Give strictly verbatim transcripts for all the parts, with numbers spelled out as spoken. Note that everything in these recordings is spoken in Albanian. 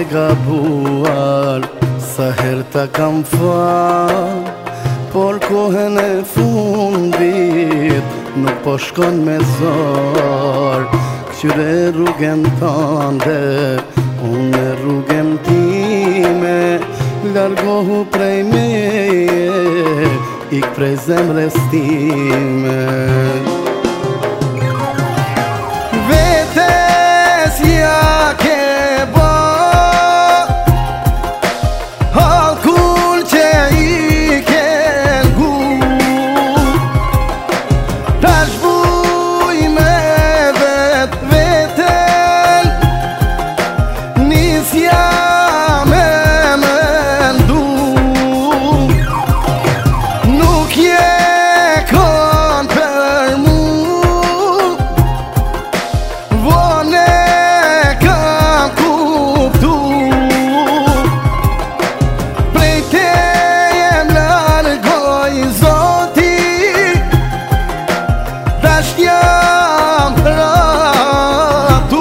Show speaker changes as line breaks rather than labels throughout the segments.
gabuar, sa her ta kam fal, por kohën e fundit nuk po shkon me zor. Qyre rrugën tande, unë rrugën time, largohu prej meje, ik prej zemrës time. Vetes ja ke bo halkull që i ke lgu, tash buj me vet veten, nis jam e mendu, nuk je kon për mu, vone kam kuptu, prej tejem largoj zoti, tash jam ratu.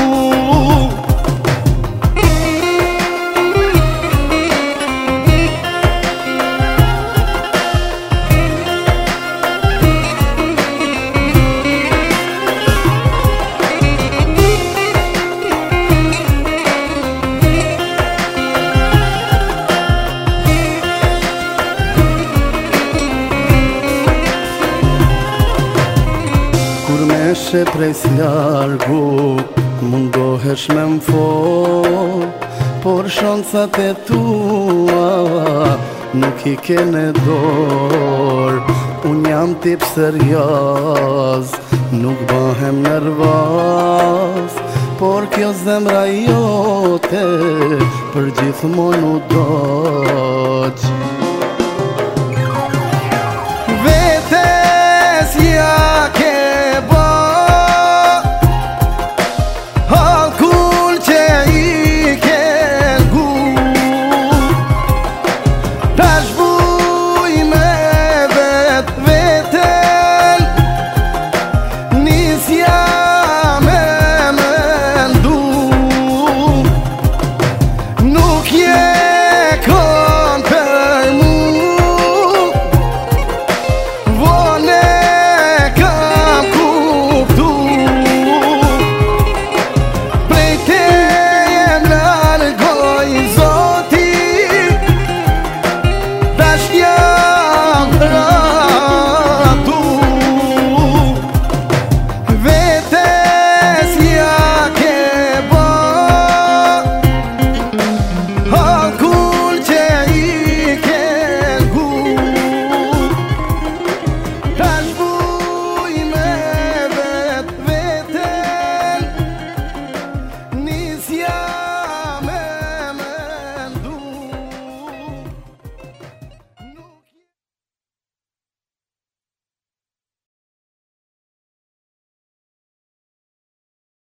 Kur me she prej s'largu, mundohesh me m'fol, por shancat e tua nuk i kene dor. Unë jam tip serioz, nuk bëhem nervoz, por kjo zemra jote për gjithmonë u do.